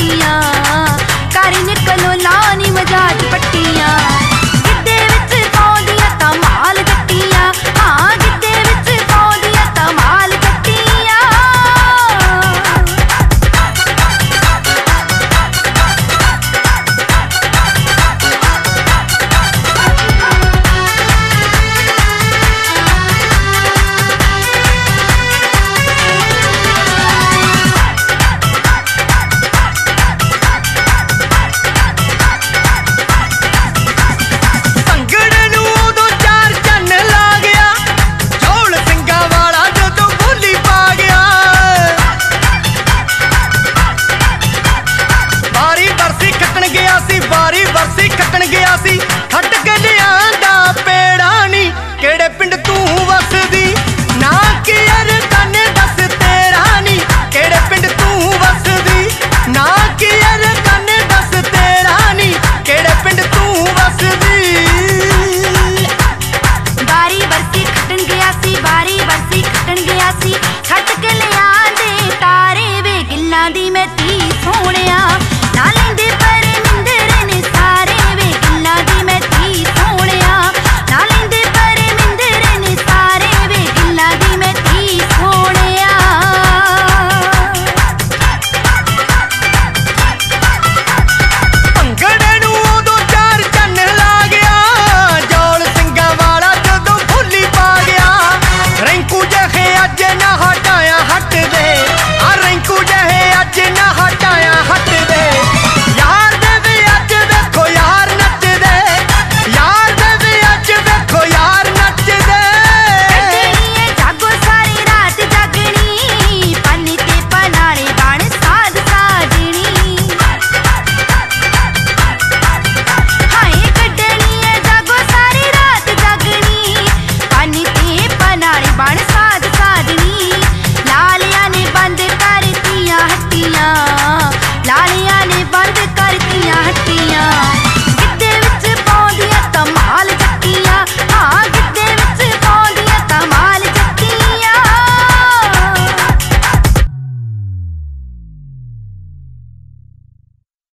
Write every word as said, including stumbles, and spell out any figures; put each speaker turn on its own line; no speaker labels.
पट्टियां कर निकलो लानी मजाज पट्टियां गिद्धे विच पाउंदियां तां माल कट्टियां हाँ गिद्धे विच पाउंदियां तां माल कट्टियां वारी बरसी खट्टन गया सी खट के लियांदा पेड़ा नी केड़े पिंड तू वसदी ना कि यार कन्ने दस तेरा नी केड़े पिंड तू वसदी ना कि यार कन्ने दस तेरा नी केड़े पिंड तू वसदी वारी बरसी खट्टन गया सी वारी बरसी खट्टन गया सी खट के लियांदे तारे वे गिल्लां दी मैं